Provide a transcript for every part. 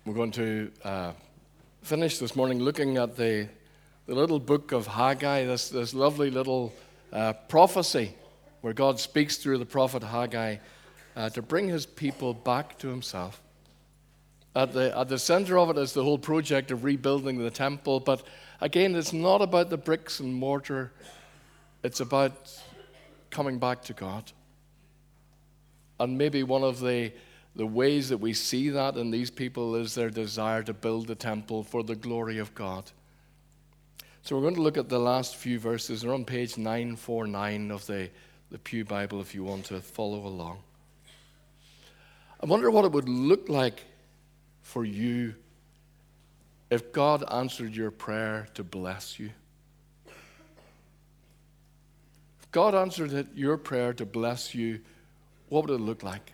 We're going to finish this morning looking at the little book of Haggai, this lovely little prophecy where God speaks through the prophet Haggai to bring his people back to himself. At the center of it is the whole project of rebuilding the temple, but again, it's not about the bricks and mortar. It's about coming back to God. And maybe one of the ways that we see that in these people is their desire to build the temple for the glory of God. So we're going to look at the last few verses. They're on page 949 of the Pew Bible if you want to follow along. I wonder what it would look like for you if God answered your prayer to bless you. If God answered your prayer to bless you, what would it look like?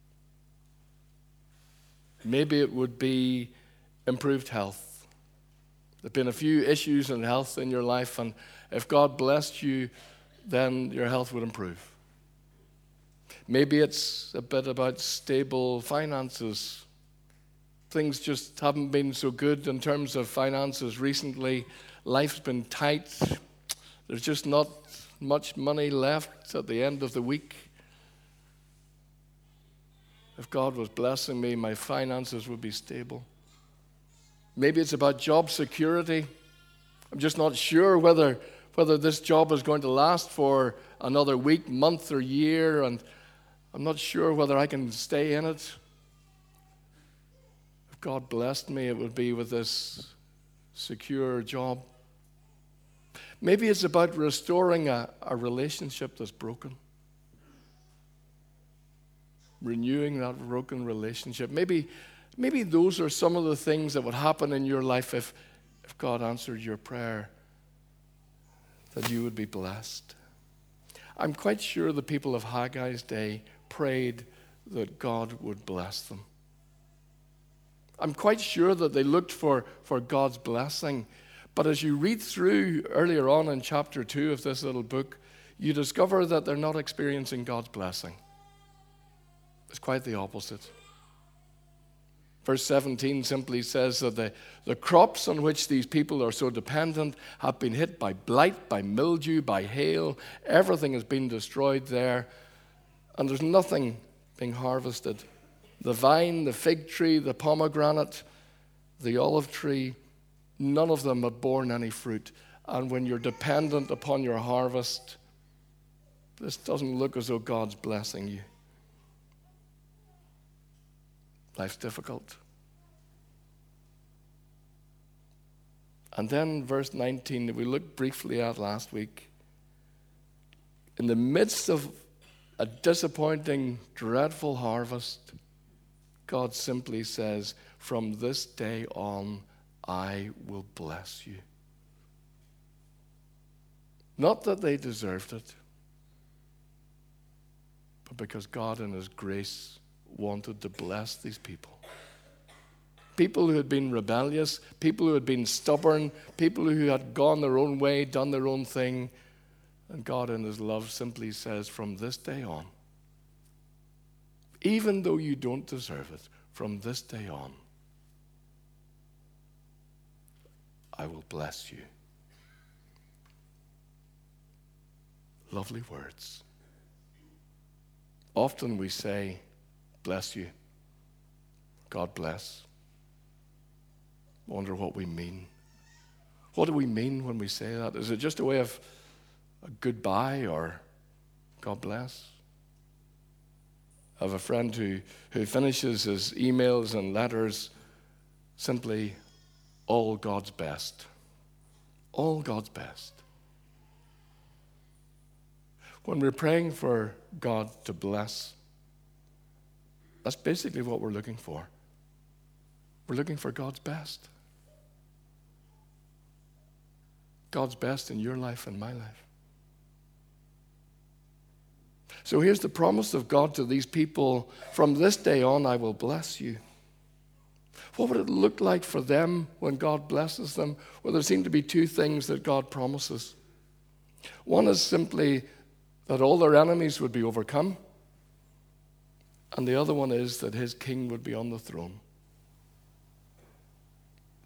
Maybe it would be improved health. There have been a few issues in health in your life, and if God blessed you, then your health would improve. Maybe it's a bit about stable finances. Things just haven't been so good in terms of finances recently. Life's been tight. There's just not much money left at the end of the week. If God was blessing me, my finances would be stable. Maybe it's about job security. I'm just not sure whether this job is going to last for another week, month, or year, and I'm not sure whether I can stay in it. If God blessed me, it would be with this secure job. Maybe it's about restoring a relationship that's broken. Renewing that broken relationship. Maybe those are some of the things that would happen in your life if God answered your prayer, that you would be blessed. I'm quite sure the people of Haggai's day prayed that God would bless them. I'm quite sure that they looked for God's blessing. But as you read through earlier on in chapter 2 of this little book, you discover that they're not experiencing God's blessing. It's quite the opposite. Verse 17 simply says that the crops on which these people are so dependent have been hit by blight, by mildew, by hail. Everything has been destroyed there, and there's nothing being harvested. The vine, the fig tree, the pomegranate, the olive tree, none of them have borne any fruit. And when you're dependent upon your harvest, this doesn't look as though God's blessing you. Life's difficult. And then verse 19 that we looked briefly at last week. In the midst of a disappointing, dreadful harvest, God simply says, from this day on, I will bless you. Not that they deserved it, but because God in his grace wanted to bless these people. People who had been rebellious, people who had been stubborn, people who had gone their own way, done their own thing. And God in his love simply says, from this day on, even though you don't deserve it, from this day on, I will bless you. Lovely words. Often we say, bless you. God bless. Wonder what we mean. What do we mean when we say that? Is it just a way of a goodbye or God bless? I have a friend who finishes his emails and letters simply, all God's best. All God's best. When we're praying for God to bless, that's basically what we're looking for. We're looking for God's best. God's best in your life and my life. So here's the promise of God to these people. From this day on, I will bless you. What would it look like for them when God blesses them? Well, there seem to be two things that God promises. One is simply that all their enemies would be overcome. And the other one is that his king would be on the throne.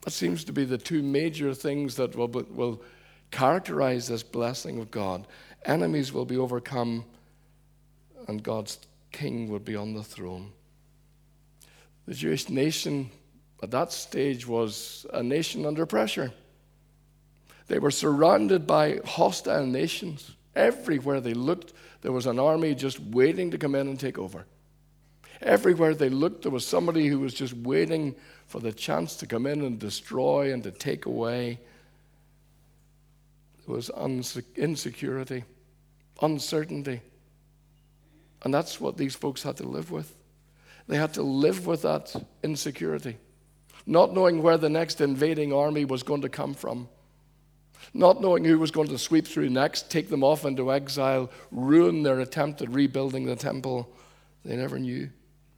That seems to be the two major things that will characterize this blessing of God. Enemies will be overcome, and God's king will be on the throne. The Jewish nation at that stage was a nation under pressure. They were surrounded by hostile nations. Everywhere they looked, there was an army just waiting to come in and take over. Everywhere they looked, there was somebody who was just waiting for the chance to come in and destroy and to take away. There was insecurity, uncertainty. And that's what these folks had to live with. They had to live with that insecurity, not knowing where the next invading army was going to come from, not knowing who was going to sweep through next, take them off into exile, ruin their attempt at rebuilding the temple. They never knew.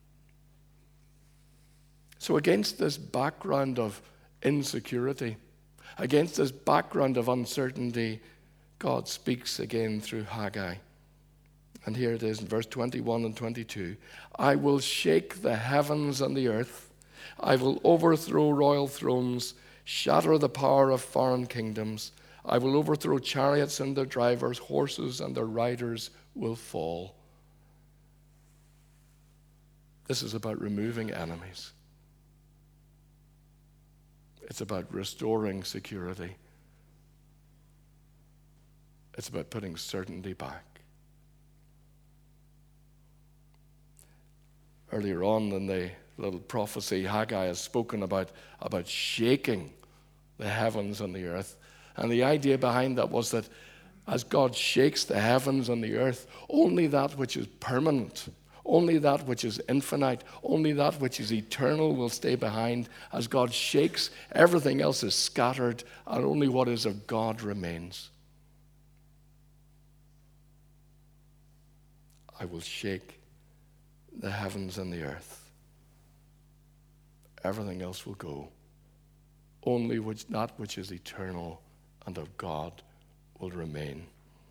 So against this background of insecurity, against this background of uncertainty, God speaks again through Haggai. And here it is in verse 21 and 22. I will shake the heavens and the earth. I will overthrow royal thrones, shatter the power of foreign kingdoms. I will overthrow chariots and their drivers, horses and their riders will fall. This is about removing enemies. It's about restoring security. It's about putting certainty back. Earlier on in the little prophecy, Haggai has spoken about shaking the heavens and the earth. And the idea behind that was that as God shakes the heavens and the earth, only that which is permanent, only that which is infinite, only that which is eternal will stay behind. As God shakes, everything else is scattered, and only what is of God remains. I will shake the heavens and the earth. Everything else will go. Only that which is eternal and of God will remain.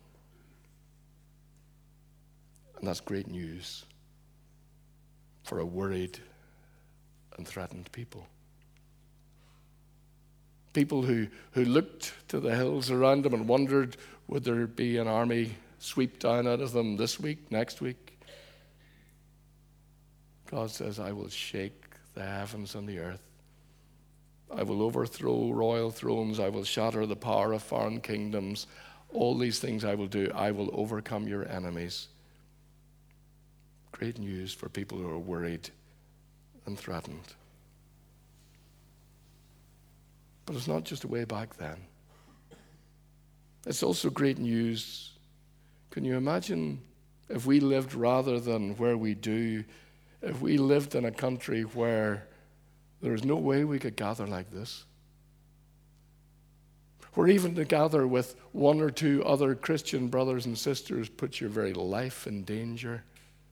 And that's great news for a worried and threatened people. People who looked to the hills around them and wondered, would there be an army sweep down out of them this week, next week? God says, I will shake the heavens and the earth. I will overthrow royal thrones. I will shatter the power of foreign kingdoms. All these things I will do. I will overcome your enemies. Great news for people who are worried and threatened. But it's not just a way back then. It's also great news. Can you imagine if we lived rather than where we do, if we lived in a country where there is no way we could gather like this? Where even to gather with one or two other Christian brothers and sisters puts your very life in danger.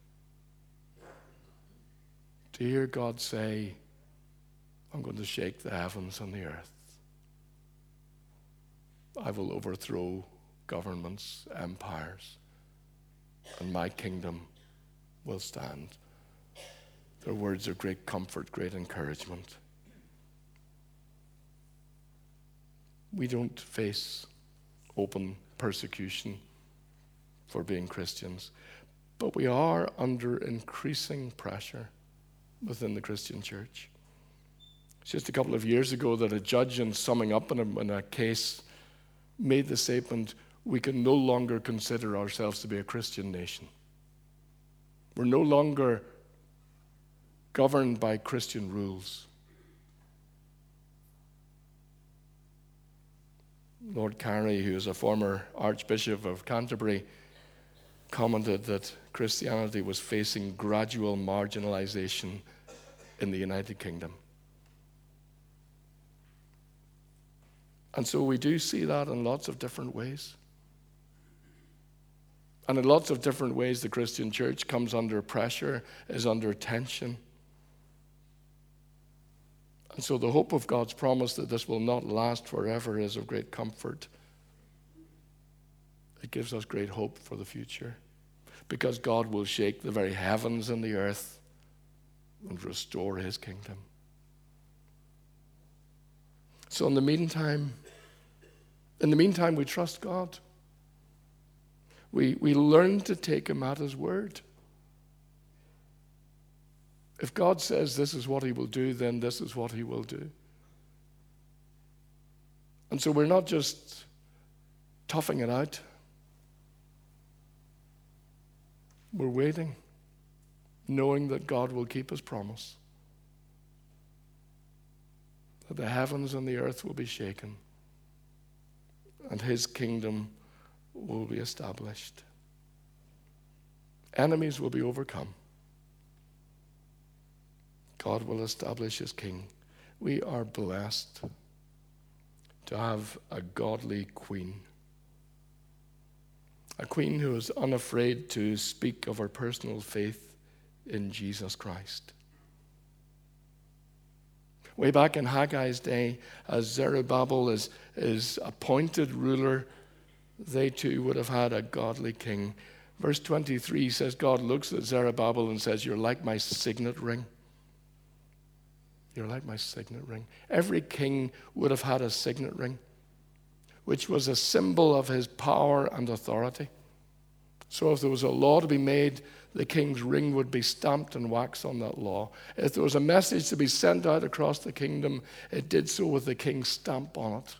To hear God say, I'm going to shake the heavens and the earth. I will overthrow governments, empires, and my kingdom will stand. Their words of great comfort, great encouragement. We don't face open persecution for being Christians, but we are under increasing pressure within the Christian church. It's just a couple of years ago that a judge, in summing up in a case, made the statement, we can no longer consider ourselves to be a Christian nation. We're no longer governed by Christian rules. Lord Carey, who is a former Archbishop of Canterbury, commented that Christianity was facing gradual marginalization in the United Kingdom. And so we do see that in lots of different ways. And in lots of different ways, the Christian church comes under pressure, is under tension. And so the hope of God's promise that this will not last forever is of great comfort. It gives us great hope for the future, because God will shake the very heavens and the earth and restore his kingdom. So in the meantime, we trust God. We learn to take him at his word. If God says this is what he will do, then this is what he will do. And so we're not just toughing it out. We're waiting, knowing that God will keep his promise, that the heavens and the earth will be shaken, and his kingdom will be established. Enemies will be overcome. God will establish his king. We are blessed to have a godly queen. A queen who is unafraid to speak of her personal faith in Jesus Christ. Way back in Haggai's day, as Zerubbabel is appointed ruler, they too would have had a godly king. Verse 23 says, God looks at Zerubbabel and says, you're like my signet ring. You're like my signet ring. Every king would have had a signet ring, which was a symbol of his power and authority. So if there was a law to be made, the king's ring would be stamped and waxed on that law. If there was a message to be sent out across the kingdom, it did so with the king's stamp on it.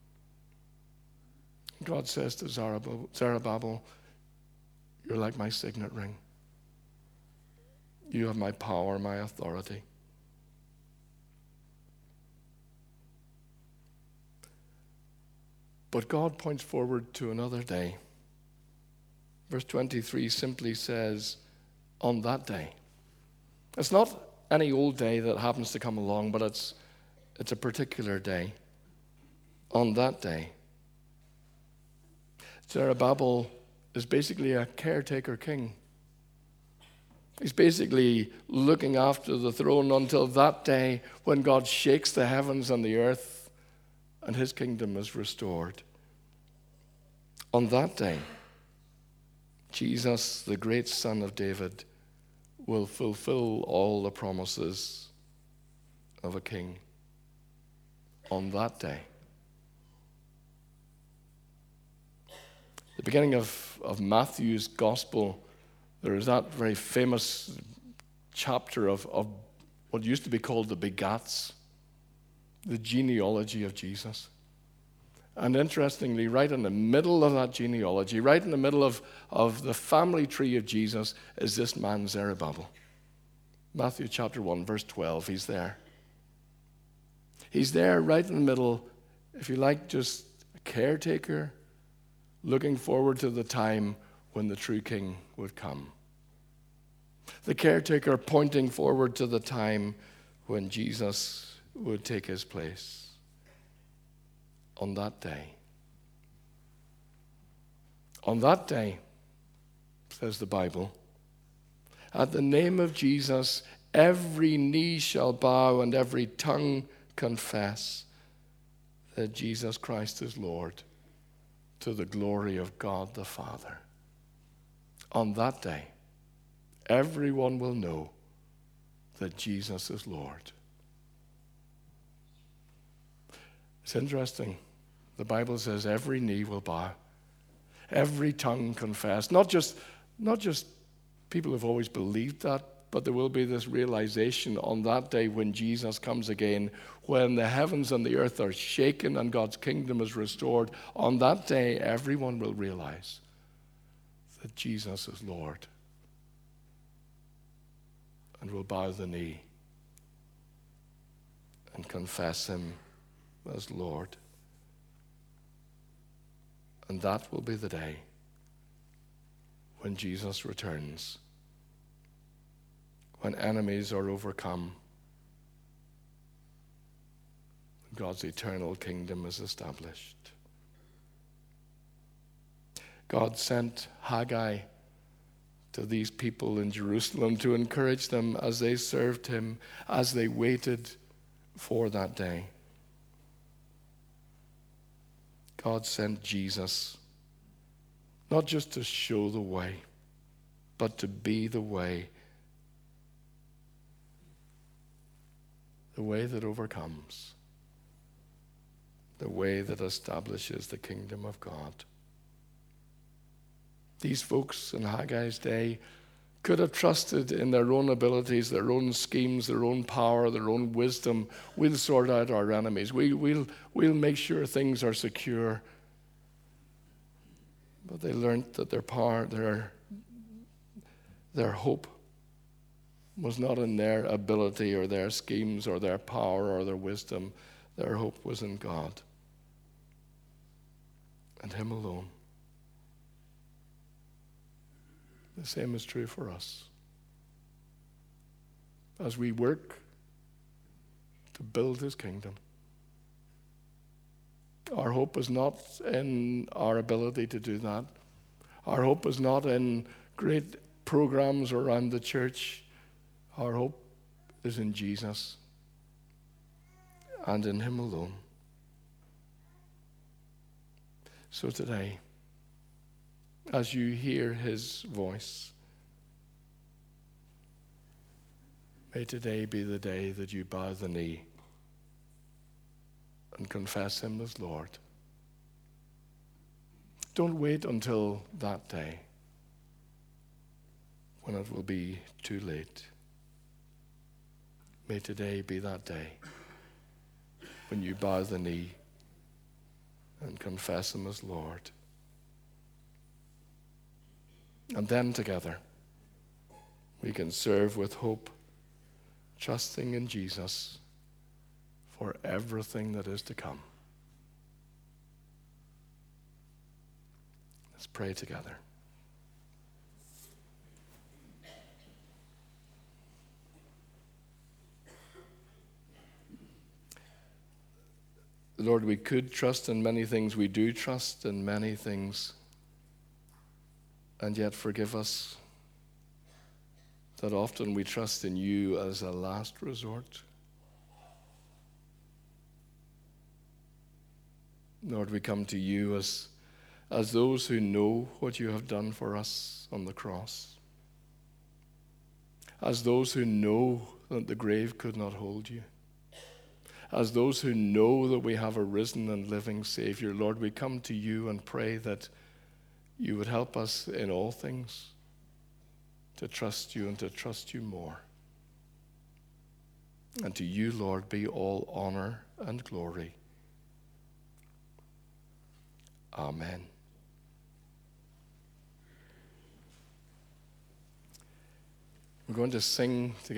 God says to Zerubbabel, you're like my signet ring. You have my power, my authority. But God points forward to another day. Verse 23 simply says, on that day. It's not any old day that happens to come along, but it's a particular day. On that day. Zerubbabel is basically a caretaker king. He's basically looking after the throne until that day when God shakes the heavens and the earth and his kingdom is restored. On that day, Jesus, the great Son of David, will fulfill all the promises of a king. On that day. The beginning of Matthew's gospel, there is that very famous chapter of what used to be called the Begats, the genealogy of Jesus. And interestingly, right in the middle of that genealogy, right in the middle of the family tree of Jesus, is this man Zerubbabel. Matthew chapter 1, verse 12, he's there. He's there right in the middle, if you like, just a caretaker, looking forward to the time when the true king would come. The caretaker pointing forward to the time when Jesus would take his place. On that day. On that day, says the Bible, at the name of Jesus, every knee shall bow and every tongue confess that Jesus Christ is Lord, to the glory of God the Father. On that day, everyone will know that Jesus is Lord. It's interesting. The Bible says every knee will bow, every tongue confess. Not just people who've always believed that, but there will be this realization on that day when Jesus comes again, when the heavens and the earth are shaken and God's kingdom is restored. On that day, everyone will realize that Jesus is Lord and will bow the knee and confess him as Lord. And that will be the day when Jesus returns, when enemies are overcome, God's eternal kingdom is established. God sent Haggai to these people in Jerusalem to encourage them as they served him, as they waited for that day. God sent Jesus, not just to show the way, but to be the way that overcomes. the way that establishes the kingdom of God. These folks in Haggai's day could have trusted in their own abilities, their own schemes, their own power, their own wisdom. We'll sort out our enemies. We'll make sure things are secure. But they learned that their power, their hope was not in their ability or their schemes or their power or their wisdom. Their hope was in God and Him alone. The same is true for us. As we work to build His kingdom, our hope is not in our ability to do that. Our hope is not in great programs around the church. Our hope is in Jesus and in Him alone. So today, as you hear His voice, may today be the day that you bow the knee and confess Him as Lord. Don't wait until that day when it will be too late. May today be that day when you bow the knee and confess Him as Lord. And then together we can serve with hope, trusting in Jesus for everything that is to come. Let's pray together. Lord, we could trust in many things. We do trust in many things. And yet forgive us that often we trust in You as a last resort. Lord, we come to You as those who know what You have done for us on the cross. As those who know that the grave could not hold You. As those who know that we have a risen and living Savior. Lord, we come to You and pray that You would help us in all things to trust You and to trust You more. And to You, Lord, be all honor and glory. Amen. We're going to sing together.